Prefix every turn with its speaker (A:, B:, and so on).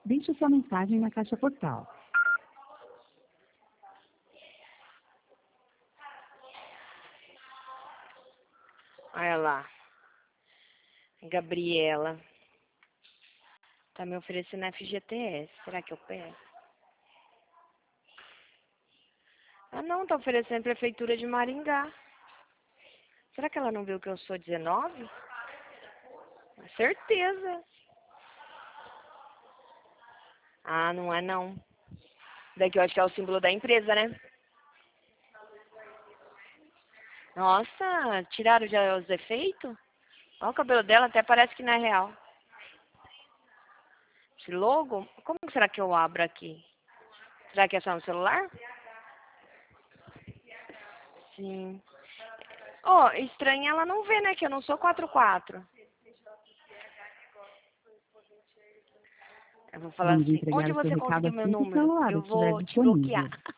A: Deixe sua mensagem na caixa postal.
B: Olha lá. Gabriela. Tá me oferecendo FGTS. Será que eu pego? Ah, não. Tá oferecendo Prefeitura de Maringá. Será que ela não viu que eu sou 19? Certeza. Ah, não é não. Daqui eu acho que é o símbolo da empresa, né? Nossa, tiraram já os efeitos? Olha o cabelo dela, até parece que não é real. Esse logo? Como será que eu abro aqui? Será que é só no celular? Sim. Oh, estranho ela não vê, né? Que eu não sou 44. Eu vou falar
A: Vamos
B: assim,
A: entregar
B: onde
A: o seu
B: você
A: recado
B: conseguiu meu
A: assim que o
B: número?
A: celular
B: Eu
A: estiver
B: vou te
A: disponível.
B: bloquear.